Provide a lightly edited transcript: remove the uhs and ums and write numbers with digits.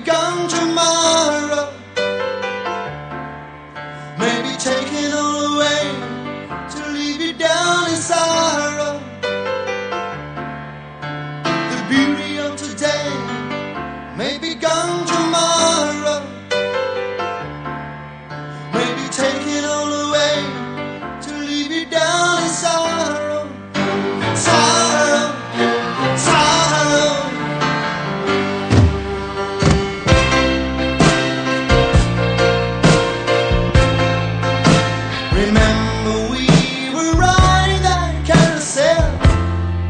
gone tomorrow, maybe taken all away to leave you down in sorrow. The beauty of today may be gone tomorrow.